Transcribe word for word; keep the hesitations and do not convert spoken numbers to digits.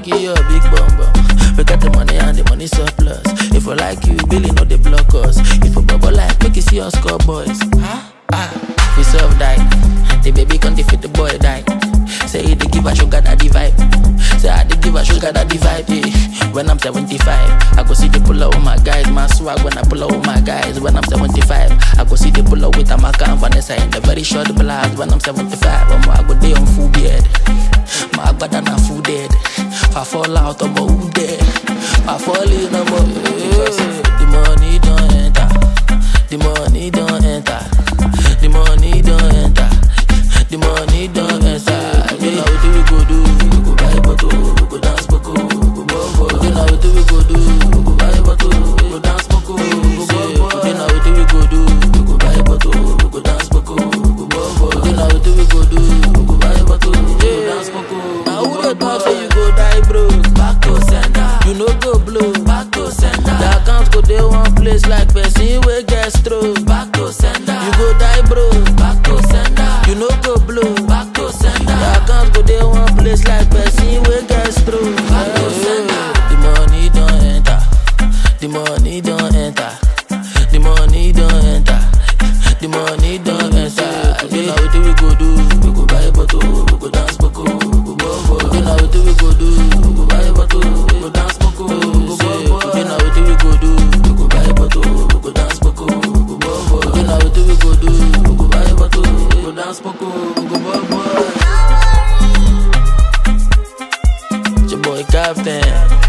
you your big bum bum. We got the money and the money surplus. If we like you, Billy no they block us. If we bubble like, make you see us score boys. Huh? Ah, we serve die. The baby can't defeat the boy die. Say they give a sugar daddy vibe. Say I they give a sugar daddy vibe. Eh. When I'm seventy-five, I go see the pull up with my guys. My swag when I pull up with my guys. When I'm seventy-five, I go see the pull up with Amaka and Vanessa in the very short blast. When I'm seventy-five, I'm I go day on full beard. My bad and full dead. If I fall out, I'm all dead. If I fall in, I'm all dead. The money don't enter. The money don't enter. The money don't enter. The money don't enter. You know what we go do? We go buy bottle, we go dance boko, we go bobo. You know what we go do? We go buy bottle, we go dance boko, we go bobo. You know what we go do? We go buy bottle, we go dance boko, we go bobo. You know what we go do? We go buy bottle, we go dance boko. Now who dey talk say you go die broke? Back to sender. You no go blow. Back to sender. The accounts go dey one place like person wey get stroke. Back to sender. You go die broke. Back to sender. You no go blow. Back to sender. The accounts go dey one place like person wey get stroke. Back to sender. The money don't enter. The money don't enter. The money don't enter. The money don't enter. You know what we go do? We go buy bottle, we go dance boko, we go bobo. You know what we go do? We go buy bottle, we go dance boko, we go bobo. You know what we go do? We go buy bottle, we go dance boko, we go bobo. You know what we go do? We go buy bottle, we go dance boko, we go bobo. It's your boy Captain.